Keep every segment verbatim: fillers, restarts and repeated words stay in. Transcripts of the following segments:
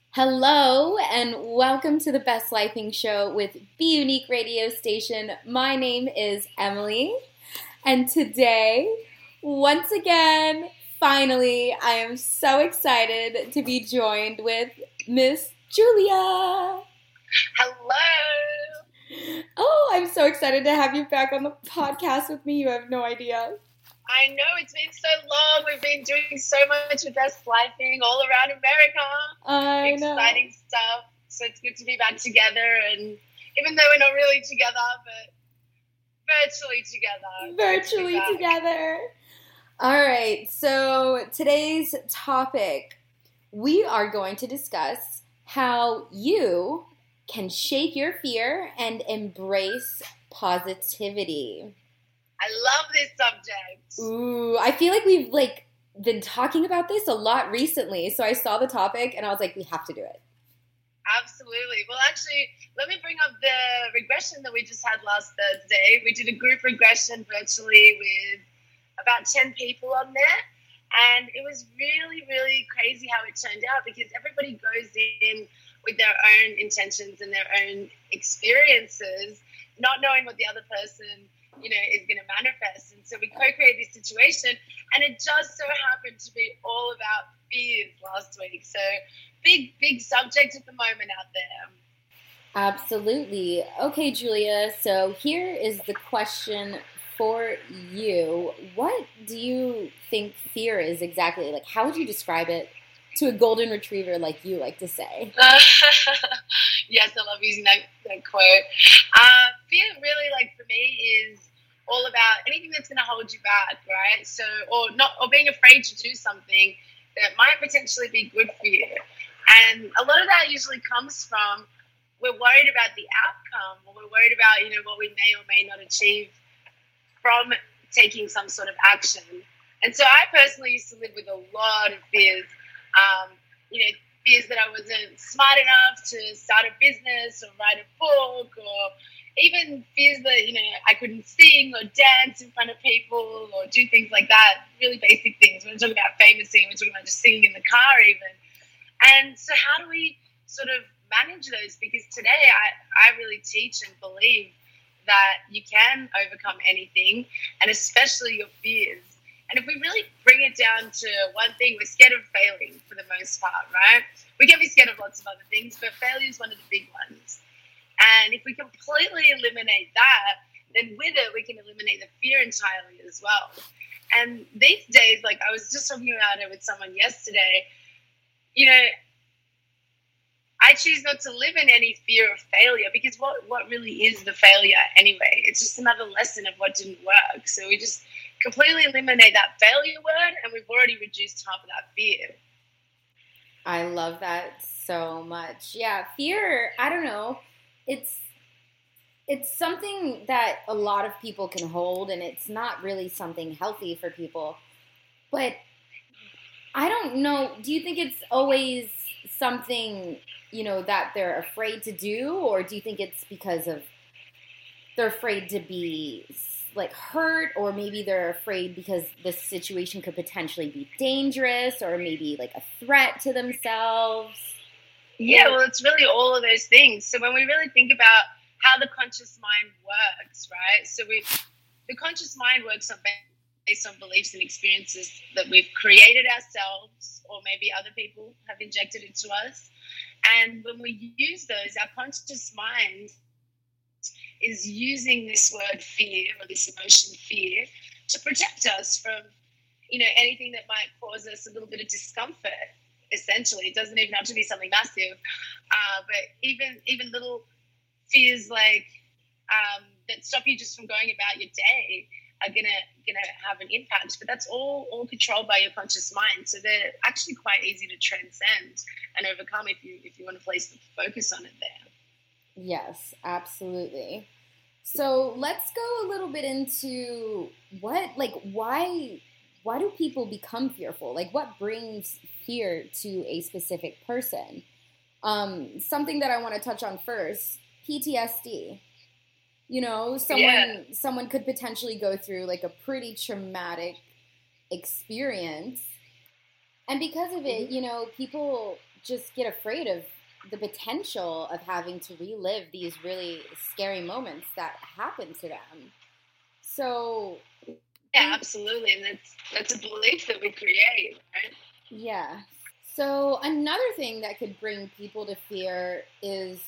Hello and welcome to the Best Lifing Show with Be Unique Radio Station. My name is Emily, and today, once again, finally, I am so excited to be joined with Miss Julia. Hello. Oh, I'm so excited to have you back on the podcast with me. You have no idea. I know, it's been so long. We've been doing so much with Best Lifing all around America. I know. Exciting stuff. So it's good to be back together. And even though we're not really together, but virtually together. Virtually to together. All right. So today's topic, we are going to discuss how you can shake your fear and embrace positivity. I love this subject. Ooh, I feel like we've like been talking about this a lot recently. So I saw the topic and I was like, we have to do it. Absolutely. Well, actually, let me bring up the regression that we just had last Thursday. We did a group regression virtually with about ten people on there. And it was really, really crazy how it turned out because everybody goes in with their own intentions and their own experiences, not knowing what the other person you know, is going to manifest. And so we co-create this situation, and it just so happened to be all about fears last week. So big, big subject at the moment out there. Absolutely. Okay, Julia, so here is the question for you. What do you think fear is exactly? Like, how would you describe it to a golden retriever like you like to say? Yes, I love using that, that quote. Uh, fear really, like, for me is all about anything that's going to hold you back, right? So, or not, or being afraid to do something that might potentially be good for you. And a lot of that usually comes from we're worried about the outcome, or we're worried about, you know, what we may or may not achieve from taking some sort of action. And so I personally used to live with a lot of fears, um, you know, fears that I wasn't smart enough to start a business or write a book, or even fears that, you know, I couldn't sing or dance in front of people or do things like that, really basic things. We're not talking about famous singing, we're talking about just singing in the car even. And so how do we sort of manage those? Because today I, I really teach and believe that you can overcome anything, and especially your fears. And if we really bring it down to one thing, we're scared of failing for the most part, right? We can be scared of lots of other things, but failure is one of the big ones. And if we completely eliminate that, then with it, we can eliminate the fear entirely as well. And these days, like I was just talking about it with someone yesterday, you know, I choose not to live in any fear of failure, because what, what really is the failure anyway? It's just another lesson of what didn't work. So we just completely eliminate that failure word, and we've already reduced half of that fear. I love that so much. Yeah, fear, I don't know. It's it's something that a lot of people can hold, and it's not really something healthy for people. But I don't know, do you think it's always something, you know, that they're afraid to do, or do you think it's because of they're afraid to be like hurt, or maybe they're afraid because the situation could potentially be dangerous, or maybe like a threat to themselves? Yeah, well, it's really all of those things. So when we really think about how the conscious mind works, right? So we, the conscious mind works on based on beliefs and experiences that we've created ourselves, or maybe other people have injected into us. And when we use those, our conscious mind is using this word fear, or this emotion fear, to protect us from, you know, anything that might cause us a little bit of discomfort. Essentially, it doesn't even have to be something massive, uh, but even even little fears like um, that stop you just from going about your day are gonna gonna have an impact. But that's all all controlled by your conscious mind, so they're actually quite easy to transcend and overcome if you if you want to place the focus on it there. Yes, absolutely. So let's go a little bit into what, like, why why do people become fearful? Like, what brings fear to a specific person? Um, something that I want to touch on first, P T S D. You know, someone Yeah. someone could potentially go through like a pretty traumatic experience. And because of it, you know, people just get afraid of the potential of having to relive these really scary moments that happen to them. So yeah, absolutely, and that's that's a belief that we create, right? Yeah. So another thing that could bring people to fear is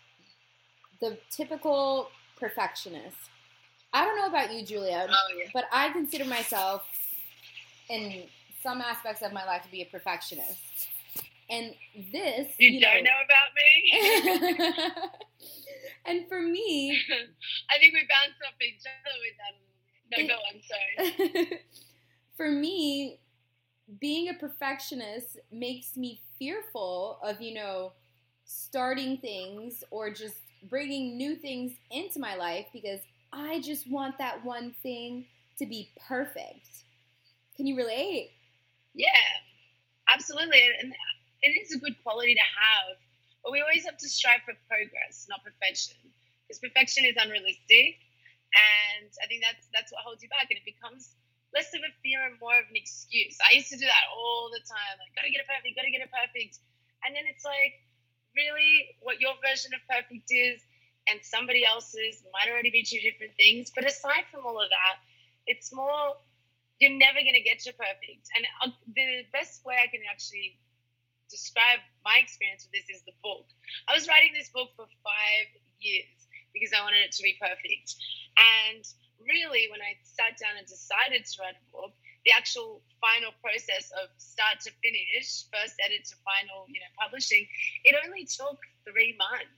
the typical perfectionist. I don't know about you, Julia, oh, yeah. but I consider myself in some aspects of my life to be a perfectionist. And this, you, you don't know, know about me. And for me, I think we bounce off each other with that a little bit. No, it, go on, sorry. For me, being a perfectionist makes me fearful of, you know, starting things or just bringing new things into my life because I just want that one thing to be perfect. Can you relate? Yeah, absolutely. And it is a good quality to have. But we always have to strive for progress, not perfection. Because perfection is unrealistic. And I think that's that's what holds you back. And it becomes less of a fear and more of an excuse. I used to do that all the time. Like, gotta get it perfect, gotta get it perfect. And then it's like, really, what your version of perfect is and somebody else's might already be two different things. But aside from all of that, it's more, you're never going to get to perfect. And the best way I can actually describe my experience with this is the book. I was writing this book for five years because I wanted it to be perfect. And really, when I sat down and decided to write a book, the actual final process of start to finish, first edit to final, you know, publishing, it only took three months.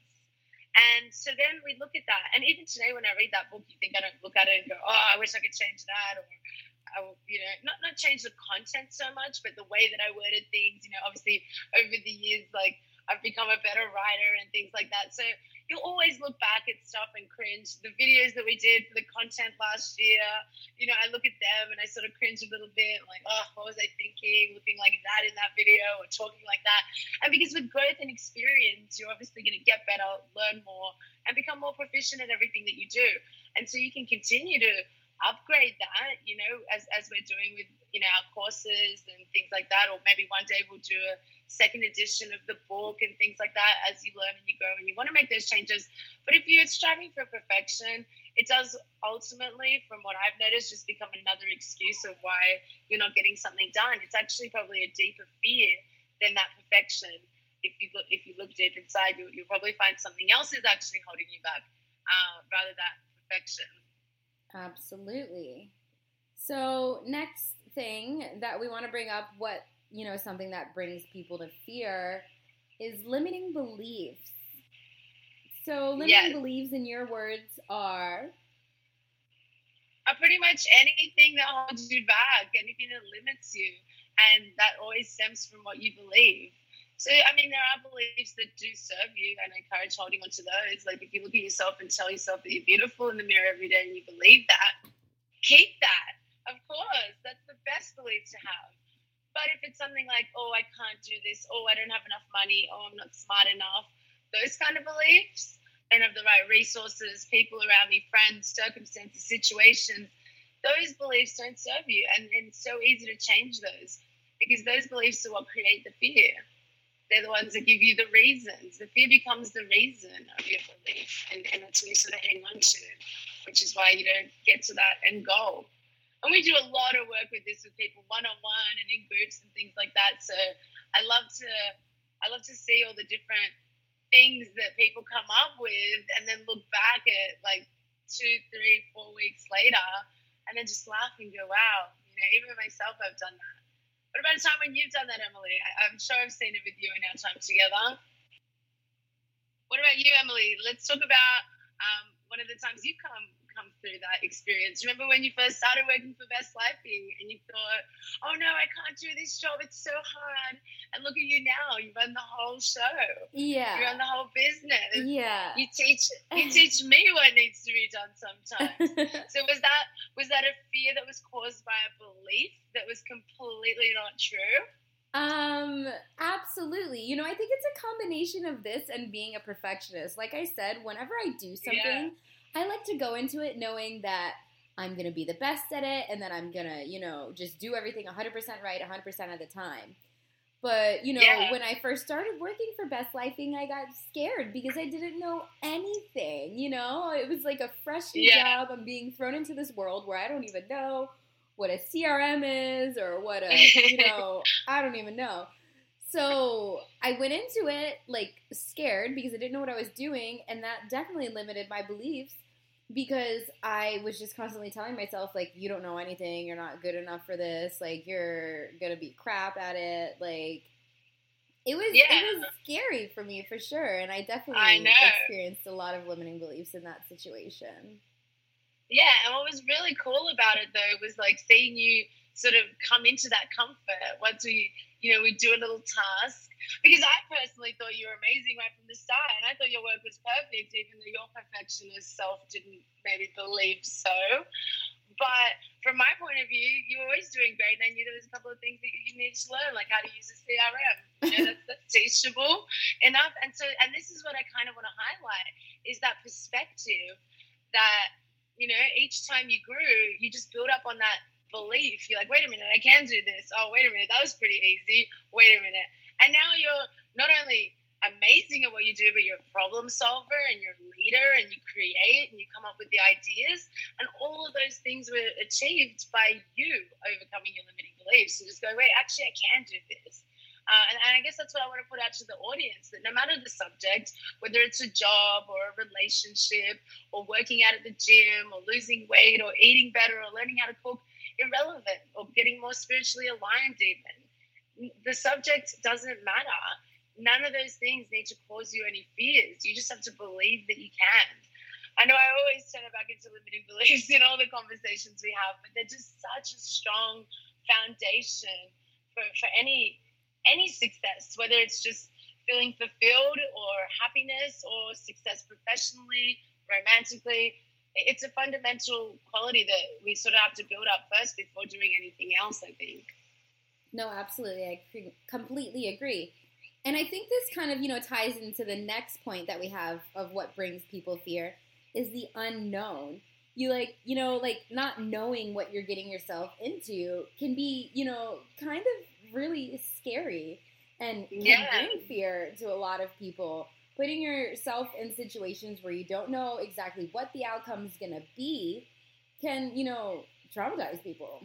And so then we look at that. And even today, when I read that book, you think I don't look at it and go, oh, I wish I could change that. Or, I will, you know, not, not change the content so much, but the way that I worded things, you know, obviously over the years, like I've become a better writer and things like that. So you'll always look back at stuff and cringe. The videos that we did for the content last year, you know, I look at them and I sort of cringe a little bit. I'm like, oh, what was I thinking? Looking like that in that video or talking like that. And because with growth and experience, you're obviously going to get better, learn more, and become more proficient at everything that you do. And so you can continue to upgrade that, you know, as, as we're doing with, you know, our courses and things like that. Or maybe one day we'll do a second edition of the book and things like that as you learn and you grow and you want to make those changes. But if you're striving for perfection, it does ultimately, from what I've noticed, just become another excuse of why you're not getting something done. It's actually probably a deeper fear than that perfection. If you look, if you look deep inside, you, you'll probably find something else is actually holding you back, uh, rather than perfection. Absolutely. So next thing that we want to bring up, what, you know, something that brings people to fear is limiting beliefs. So limiting yes. beliefs, in your words, are? Are pretty much anything that holds you back, anything that limits you. And that always stems from what you believe. So, I mean, there are beliefs that do serve you, and I encourage holding on to those. Like, if you look at yourself and tell yourself that you're beautiful in the mirror every day and you believe that, keep that. Of course, that's the best belief to have. But if it's something like, oh, I can't do this, oh, I don't have enough money, oh, I'm not smart enough, those kind of beliefs, I don't have the right resources, people around me, friends, circumstances, situations, those beliefs don't serve you. And, and it's so easy to change those because those beliefs are what create the fear. They're the ones that give you the reasons. The fear becomes the reason of your belief, and, and that's what you sort of hang on to, which is why you don't get to that end goal. And we do a lot of work with this with people one-on-one and in groups and things like that. So I love to I love to see all the different things that people come up with and then look back at like two, three, four weeks later and then just laugh and go, wow, you know, even myself, I've done that. What about a time when you've done that, Emily? I, I'm sure I've seen it with you in our time together. What about you, Emily? Let's talk about um, one of the times you come come through that experience. Remember when you first started working for Best Lifey and you thought, oh no, I can't do this job, it's so hard. And look at you now, you run the whole show. Yeah. You run the whole business. Yeah. You teach you teach me what needs to be done sometimes. So was that was that a fear that was caused by a belief that was completely not true? Um, absolutely. You know, I think it's a combination of this and being a perfectionist. Like I said, whenever I do something, yeah. I like to go into it knowing that I'm going to be the best at it and that I'm going to, you know, just do everything one hundred percent right one hundred percent of the time. But, you know, Yeah. when I first started working for Best Lifing, I got scared because I didn't know anything, you know? It was like a fresh new Yeah. job. I'm being thrown into this world where I don't even know what a C R M is or what a, you know, I don't even know. So I went into it, like, scared because I didn't know what I was doing, and that definitely limited my beliefs because I was just constantly telling myself, like, you don't know anything, you're not good enough for this, like, you're gonna be crap at it, like, it was Yeah. it was scary for me, for sure, and I definitely I know. experienced a lot of limiting beliefs in that situation. Yeah, and what was really cool about it though was like seeing you sort of come into that comfort once we, you know, we do a little task. Because I personally thought you were amazing right from the start, and I thought your work was perfect, even though your perfectionist self didn't maybe believe so. But from my point of view, you were always doing great, and I knew there was a couple of things that you needed to learn, like how to use a C R M. You know, that's, that's teachable enough. And so, and this is what I kind of want to highlight is that perspective that, you know, each time you grew, you just build up on that belief. You're like, wait a minute, I can do this. Oh, wait a minute, that was pretty easy. Wait a minute. And now you're not only amazing at what you do, but you're a problem solver and you're a leader and you create and you come up with the ideas. And all of those things were achieved by you overcoming your limiting beliefs. So just go, wait, actually, I can do this. Uh, and, and I guess that's what I want to put out to the audience, that no matter the subject, whether it's a job or a relationship or working out at the gym or losing weight or eating better or learning how to cook, irrelevant, or getting more spiritually aligned even, the subject doesn't matter. None of those things need to cause you any fears. You just have to believe that you can. I know I always turn it back into limiting beliefs in all the conversations we have, but they're just such a strong foundation for, for any any success, whether it's just feeling fulfilled or happiness or success professionally, romantically. It's a fundamental quality that we sort of have to build up first before doing anything else, I think. No, absolutely. I completely agree. And I think this kind of, you know, ties into the next point that we have of what brings people fear is the unknown. You like, you know, like not knowing what you're getting yourself into can be, you know, kind of really scary and can Yeah. bring fear to a lot of people. Putting yourself in situations where you don't know exactly what the outcome is going to be can, you know, traumatize people.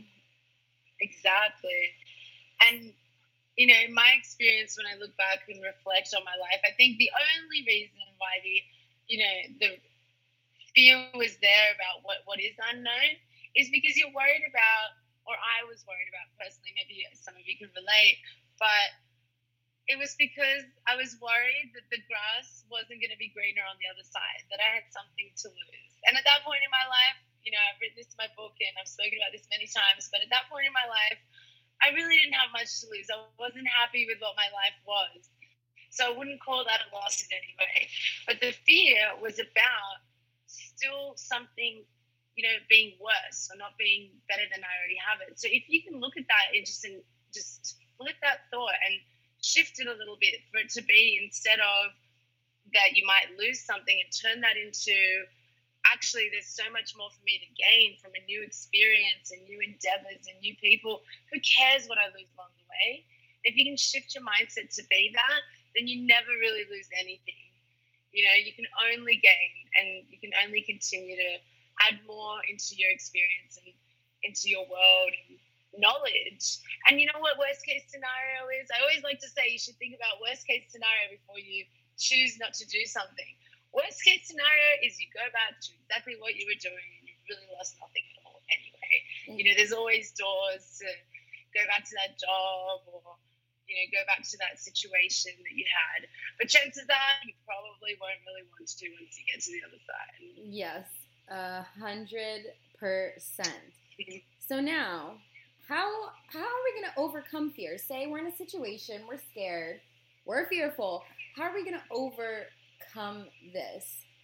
Exactly. And you know, in my experience, when I look back and reflect on my life, I think the only reason why the, you know, the fear was there about what, what is unknown is because you're worried about, or I was worried about personally, maybe some of you can relate, but it was because I was worried that the grass wasn't going to be greener on the other side, that I had something to lose. And at that point in my life, you know, I've written this in my book and I've spoken about this many times, but at that point in my life, I really didn't have much to lose. I wasn't happy with what my life was. So I wouldn't call that a loss in any way. But the fear was about still something, you know, being worse or not being better than I already have it. So if you can look at that and just, and just flip that thought and shift it a little bit for it to be, instead of that you might lose something, and turn that into, actually, there's so much more for me to gain from a new experience and new endeavors and new people. Who cares what I lose along the way? If you can shift your mindset to be that, then you never really lose anything. You know, you can only gain, and you can only continue to add more into your experience and into your world and knowledge. And you know what worst case scenario is? I always like to say you should think about worst case scenario before you choose not to do something. Worst case scenario is you go back to exactly what you were doing and you've really lost nothing at all anyway. Mm-hmm. You know, there's always doors to go back to that job or, you know, go back to that situation that you had. But chances are you probably won't really want to once you get to the other side. Yes, a hundred percent. So now, how how are we going to overcome fear? Say we're in a situation, we're scared, we're fearful. How are we going to overcome Come this?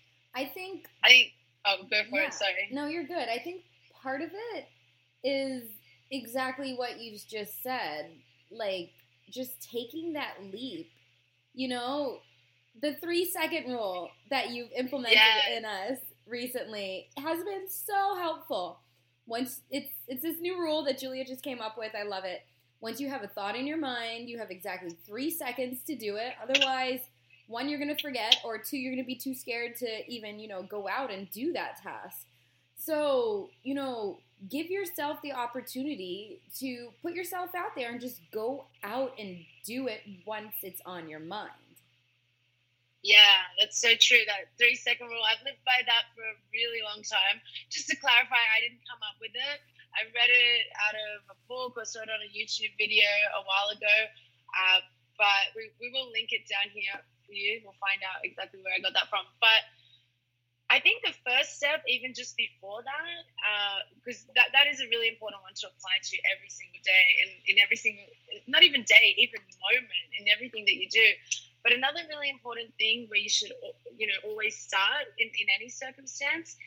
I think. I think. Oh, go for yeah, it. Sorry. No, you're good. I think part of it is exactly what you just said. Like, just taking that leap. You know, the three second rule that you've implemented yes. in us recently has been so helpful. Once it's it's this new rule that Julia just came up with. I love it. Once you have a thought in your mind, you have exactly three seconds to do it. Otherwise, one, you're going to forget, or two, you're going to be too scared to even, you know, go out and do that task. So, you know, give yourself the opportunity to put yourself out there and just go out and do it once it's on your mind. Yeah, that's so true. That three second rule, I've lived by that for a really long time. Just to clarify, I didn't come up with it. I read it out of a book or saw it on a YouTube video a while ago. Uh, but we, we will link it down here for you. We'll find out exactly where I got that from. But I think the first step, even just before that, because uh, that, that is a really important one to apply to every single day and in every single, not even day, even moment in everything that you do. But another really important thing where you should, you know, always start in, in any circumstance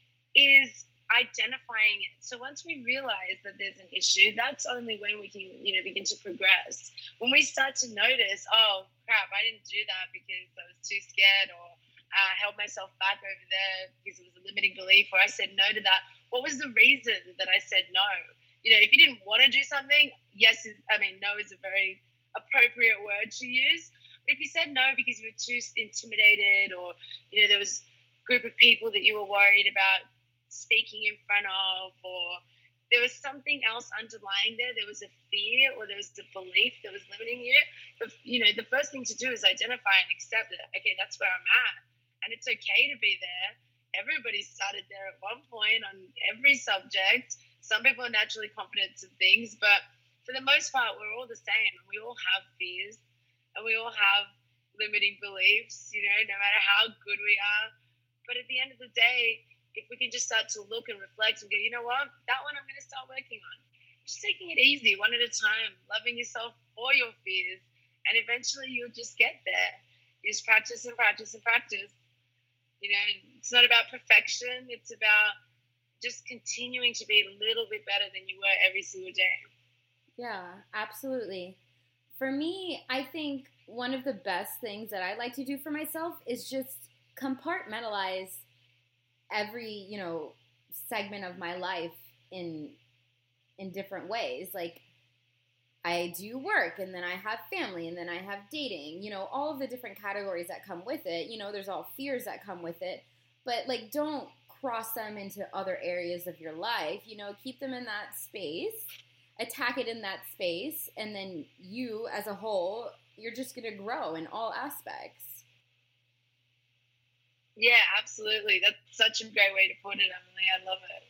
is identifying it. So once we realize that there's an issue, that's only when we can, you know, begin to progress. When we start to notice, oh, crap, I didn't do that because I was too scared, or Uh, held myself back over there because it was a limiting belief, or I said no to that. What was the reason that I said no? You know, if you didn't want to do something, yes, is, I mean, no is a very appropriate word to use. But if you said no because you were too intimidated, or, you know, there was a group of people that you were worried about speaking in front of, or there was something else underlying there, there was a fear or there was a belief that was limiting you, but, you know, the first thing to do is identify and accept that, okay, that's where I'm at. And it's okay to be there. Everybody started there at one point on every subject. Some people are naturally confident in things, but for the most part, we're all the same. We all have fears and we all have limiting beliefs, you know, no matter how good we are. But at the end of the day, if we can just start to look and reflect and go, you know what, that one I'm going to start working on. Just taking it easy, one at a time, loving yourself for your fears, and eventually you'll just get there. You just practice and practice and practice. You know, it's not about perfection. It's about just continuing to be a little bit better than you were every single day. Yeah, absolutely. For me, I think one of the best things that I like to do for myself is just compartmentalize every, you know, segment of my life in in different ways. Like, I do work, and then I have family, and then I have dating, you know, all of the different categories that come with it. You know, there's all fears that come with it, but, like, don't cross them into other areas of your life. You know, keep them in that space, attack it in that space, and then you as a whole, you're just going to grow in all aspects. Yeah, absolutely. That's such a great way to put it, Emily. I love it.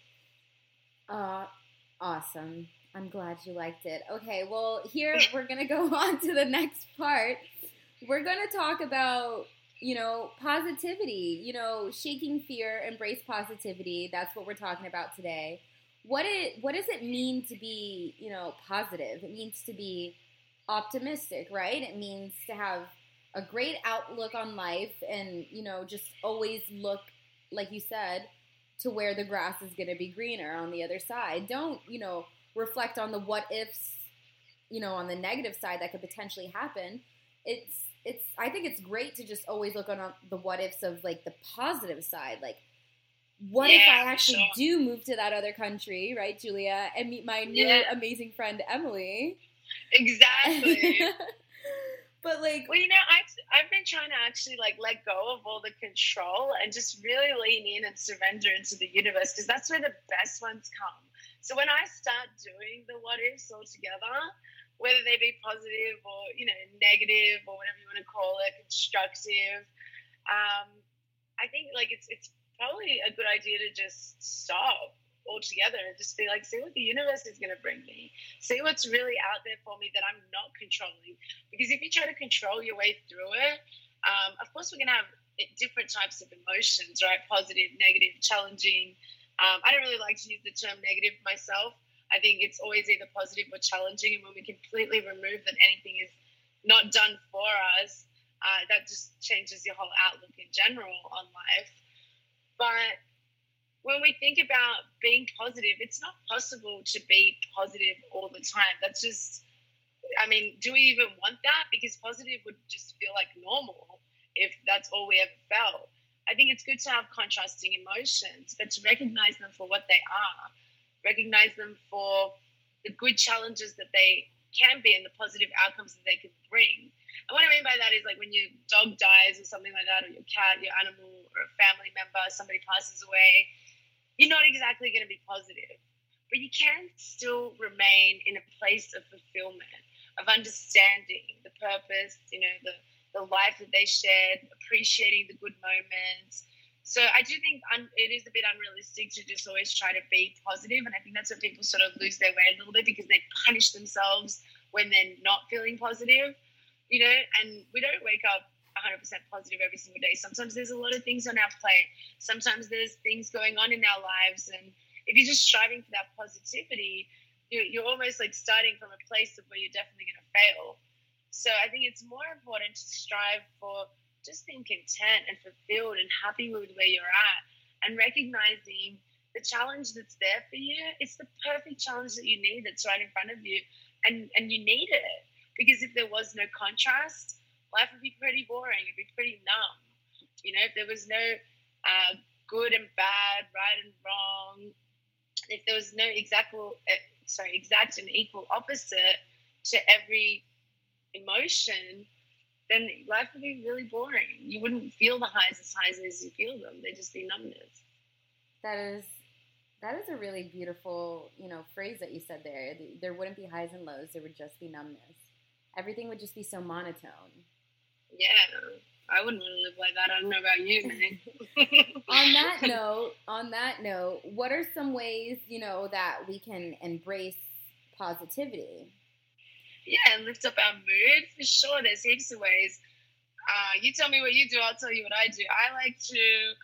Uh, awesome. I'm glad you liked it. Okay, well, here we're going to go on to the next part. We're going to talk about, you know, positivity, you know, shaking fear, embrace positivity. That's what we're talking about today. What it what does it mean to be, you know, positive? It means to be optimistic, right? It means to have a great outlook on life and, you know, just always look, like you said, to where the grass is going to be greener on the other side. Don't, you know, reflect on the what ifs, you know, on the negative side that could potentially happen. It's, it's, I think it's great to just always look on the what ifs of, like, the positive side. Like, what yeah, if I actually sure. do move to that other country, right, Julia, and meet my new yeah. amazing friend, Emily? Exactly. But, like, well, you know, I've, I've been trying to actually, like, let go of all the control and just really lean in and surrender into the universe, because that's where the best ones come. So when I start doing the what ifs all together, whether they be positive or, you know, negative or whatever you want to call it, constructive, um, I think, like, it's it's probably a good idea to just stop altogether and just be like, see what the universe is going to bring me. See what's really out there for me that I'm not controlling. Because if you try to control your way through it, um, of course we're going to have different types of emotions, right? Positive, negative, challenging. Um, I don't really like to use the term negative myself. I think it's always either positive or challenging. And when we completely remove that anything is not done for us, uh, that just changes your whole outlook in general on life. But when we think about being positive, it's not possible to be positive all the time. That's just, I mean, do we even want that? Because positive would just feel like normal if that's all we ever felt. I think it's good to have contrasting emotions, but to recognize them for what they are, recognize them for the good challenges that they can be and the positive outcomes that they can bring. And what I mean by that is like when your dog dies or something like that, or your cat, your animal, or a family member, somebody passes away, you're not exactly going to be positive. But you can still remain in a place of fulfillment, of understanding the purpose, you know, the, the life that they shared, appreciating the good moments. So I do think un- it is a bit unrealistic to just always try to be positive. And I think that's where people sort of lose their way a little bit, because they punish themselves when they're not feeling positive, you know, and we don't wake up one hundred percent positive every single day. Sometimes there's a lot of things on our plate. Sometimes there's things going on in our lives. And if you're just striving for that positivity, you're, you're almost like starting from a place of where you're definitely going to fail. So I think it's more important to strive for just being content and fulfilled and happy with where you're at, and recognizing the challenge that's there for you. It's the perfect challenge that you need, that's right in front of you, and and you need it, because if there was no contrast, life would be pretty boring. It'd be pretty numb. You know, if there was no uh, good and bad, right and wrong, if there was no exact, sorry, exact and equal opposite to every emotion, then life would be really boring. You wouldn't feel the highs as highs as you feel them. They'd just be numbness. That is that is a really beautiful, you know, phrase that you said there. There wouldn't be highs and lows. There would just be numbness. Everything would just be so monotone. Yeah, I wouldn't want to live like that. I don't know about you, man. On that note, on that note, what are some ways, you know, that we can embrace positivity? Yeah, and lift up our mood, for sure. There's heaps of ways. Uh, you tell me what you do, I'll tell you what I do. I like to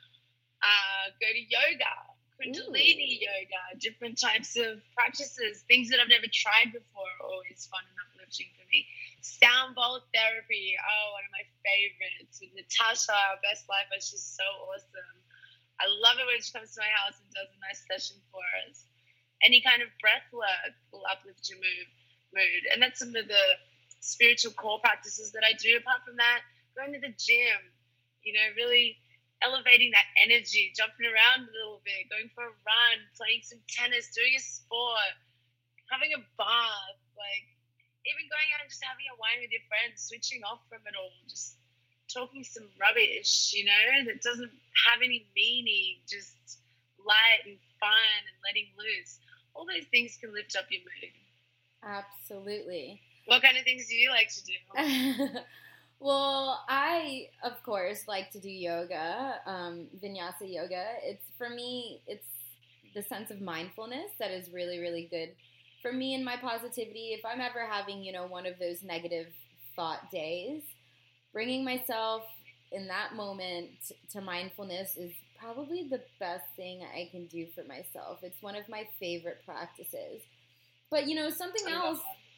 uh, go to yoga, Kundalini Ooh. yoga, different types of practices, things that I've never tried before are always fun and uplifting for me. Sound bowl therapy, oh, one of my favorites. With Natasha, our best lifer, she's so awesome. I love it when she comes to my house and does a nice session for us. Any kind of breath work will uplift your mood. mood. And that's some of the spiritual core practices that I do. Apart from that, going to the gym, you know, really elevating that energy, jumping around a little bit, going for a run, playing some tennis, doing a sport, having a bath, like even going out and just having a wine with your friends, switching off from it all, just talking some rubbish, you know, that doesn't have any meaning, just light and fun and letting loose. All those things can lift up your mood. Absolutely. What kind of things do you like to do? Well, I, of course, like to do yoga, um, vinyasa yoga. It's, for me, it's the sense of mindfulness that is really, really good for me and my positivity. If I'm ever having, you know, one of those negative thought days, bringing myself in that moment to mindfulness is probably the best thing I can do for myself. It's one of my favorite practices. But, you know, something else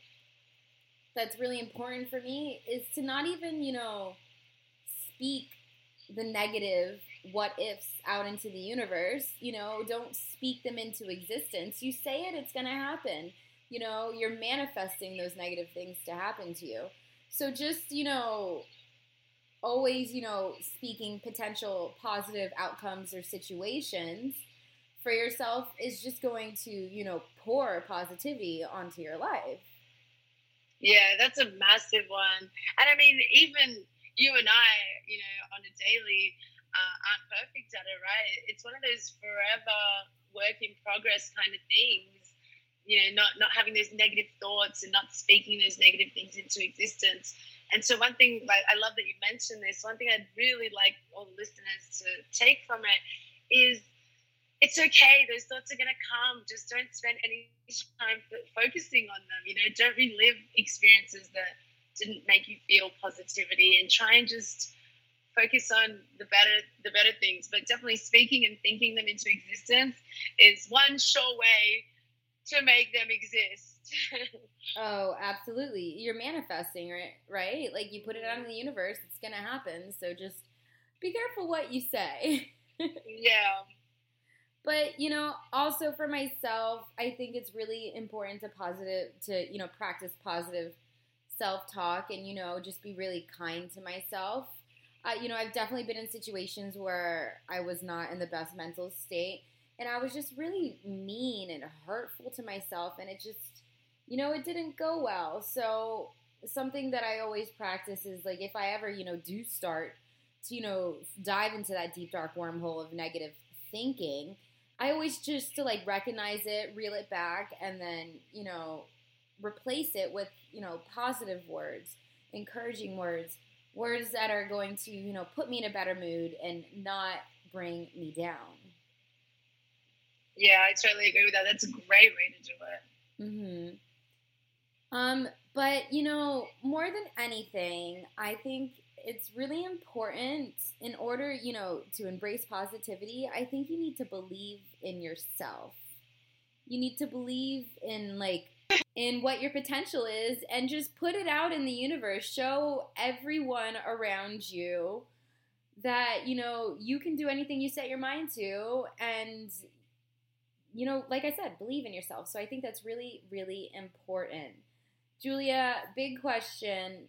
that's really important for me is to not even, you know, speak the negative what ifs out into the universe. You know, don't speak them into existence. You say it, it's going to happen. You know, you're manifesting those negative things to happen to you. So just, you know, always, you know, speaking potential positive outcomes or situations for yourself is just going to, you know, pour positivity onto your life. Yeah, that's a massive one. And I mean, even you and I, you know, on a daily uh, aren't perfect at it, right? It's one of those forever work in progress kind of things, you know, not, not having those negative thoughts and not speaking those negative things into existence. And so one thing, like, I love that you mentioned this, one thing I'd really like all the listeners to take from it is it's okay. Those thoughts are going to come. Just don't spend any time focusing on them. You know, don't relive experiences that didn't make you feel positivity, and try and just focus on the better, the better things. But definitely speaking and thinking them into existence is one sure way to make them exist. Oh, absolutely. You're manifesting, right? Right? Like you put it out in the universe, it's going to happen. So just be careful what you say. Yeah. But, you know, also for myself, I think it's really important to positive, to, you know, practice positive self-talk and, you know, just be really kind to myself. Uh, you know, I've definitely been in situations where I was not in the best mental state, and I was just really mean and hurtful to myself, and it just, you know, it didn't go well. So something that I always practice is like if I ever, you know, do start to, you know, dive into that deep dark wormhole of negative thinking, I always just to like recognize it, reel it back, and then, you know, replace it with, you know, positive words, encouraging words, words that are going to, you know, put me in a better mood and not bring me down. Yeah, I totally agree with that. That's a great way to do it. Mm-hmm. Um, but, you know, more than anything, I think it's really important in order, you know, to embrace positivity. I think you need to believe in yourself. You need to believe in, like, in what your potential is and just put it out in the universe. Show everyone around you that, you know, you can do anything you set your mind to. And, you know, like I said, believe in yourself. So I think that's really, really important. Julia, big question.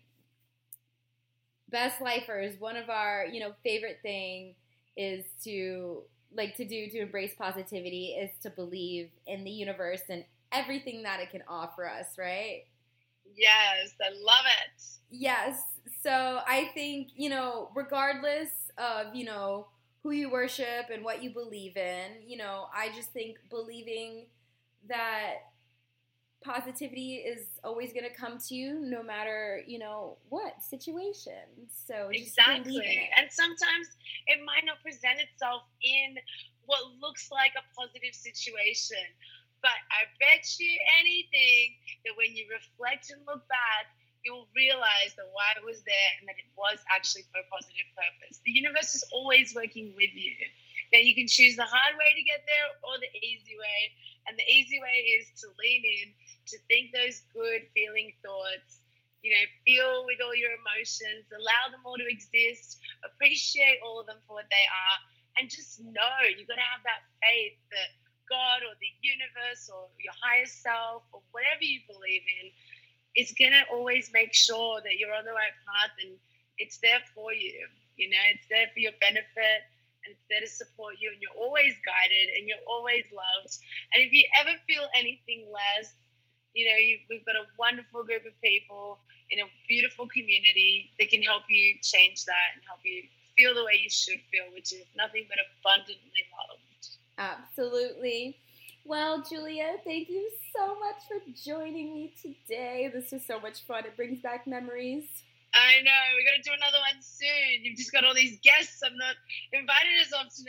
Best lifers, one of our, you know, favorite thing is to like to do to embrace positivity is to believe in the universe and everything that it can offer us, right? Yes, I love it. Yes. So I think, you know, regardless of, you know, who you worship and what you believe in, you know, I just think believing that positivity is always going to come to you no matter, you know, what situation. So just exactly. believe in it. And sometimes it might not present itself in what looks like a positive situation. But I bet you anything that when you reflect and look back, you'll realize that why it was there and that it was actually for a positive purpose. The universe is always working with you. Now you can choose the hard way to get there or the easy way. And the easy way is to lean in, to think those good feeling thoughts, you know, feel with all your emotions, allow them all to exist, appreciate all of them for what they are, and just know you've got to have that faith that God or the universe or your higher self or whatever you believe in is going to always make sure that you're on the right path and it's there for you. You know, it's there for your benefit and it's there to support you, and you're always guided and you're always loved. And if you ever feel anything less, you know, you, we've got a wonderful group of people in a beautiful community that can help you change that and help you feel the way you should feel, which is nothing but abundantly loved. Absolutely. Well, Julia, thank you so much for joining me today. This was so much fun. It brings back memories. I know. We're going to do another one soon. You've just got all these guests. I'm not invited as often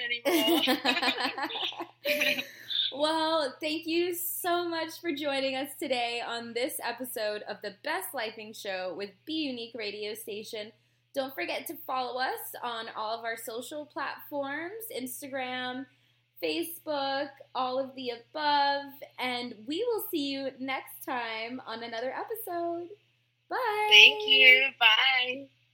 anymore. Well, thank you so much for joining us today on this episode of the Best Lifing Show with Be Unique Radio Station. Don't forget to follow us on all of our social platforms, Instagram, Facebook, all of the above, and we will see you next time on another episode. Bye. Thank you. Bye.